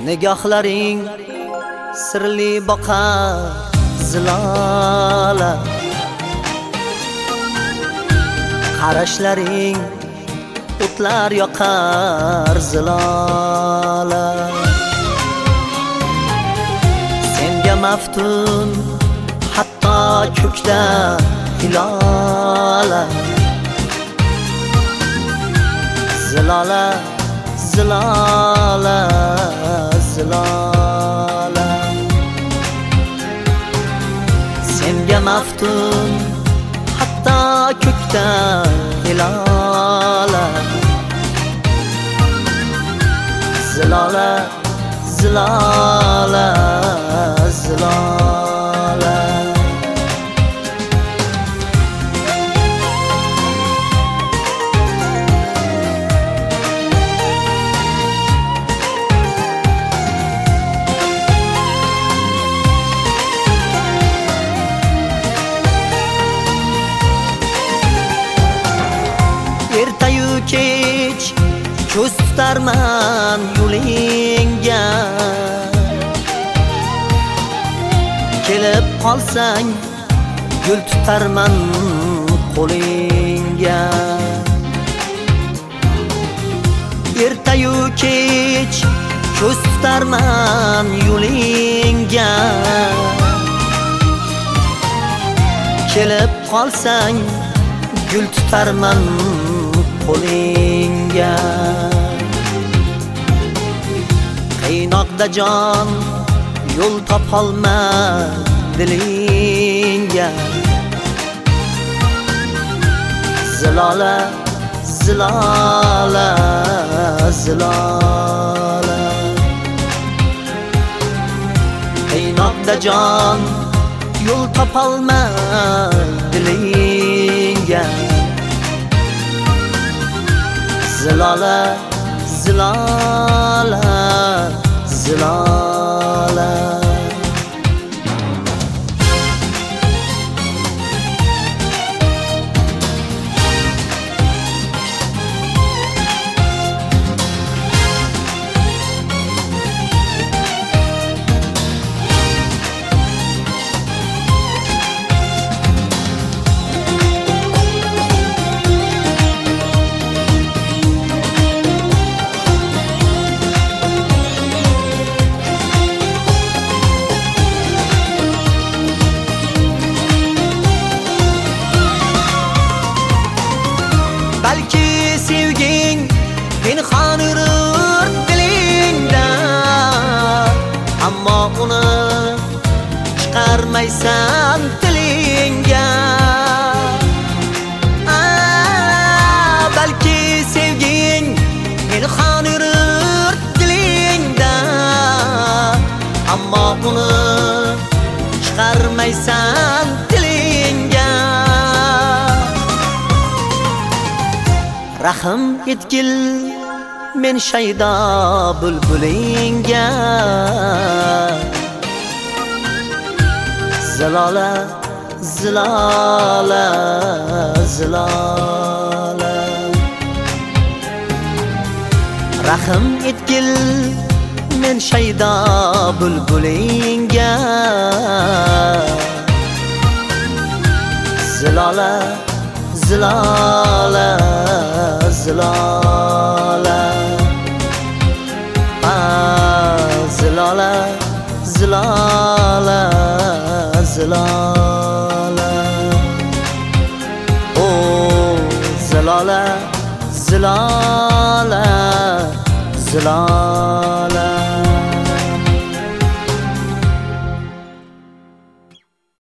Nigohlaring sirli boqar zilola, qarashlaring o'tlar yoqar zilola. Senga maftun hatto ko'kda hilola, zilola zilola zilola. Senga maftun hatto ko'kda hilola, zilola zilola zilola. Ertayu kech ko'z tutarman yo'lingga, kelib qolsang gul tutarman qo'lingga. Ertayu kech ko'z tutarman yo'lingga, kelib qolsang gul tutarman qo'lingga. Qiynoqda jon yo'l topolmas dilingga, zilola zilola zilola. Qiynoqda jon yo'l topolmas dilingga, zilola zilola zilola. Balki sevging pinhon urur dilingda, ammo uni chiqarmaysan tilingga. Balki sevging pinhon urur dilingda, ammo uni chiqarmaysan tilingga. Rahim etgil men shaydo bulbulingga, zilola zilola zilola. Rahim etgil men shaydo bulbulingga, zilola zilola zilola. Zilola zilola zilola. Oh zilola zilola zilola.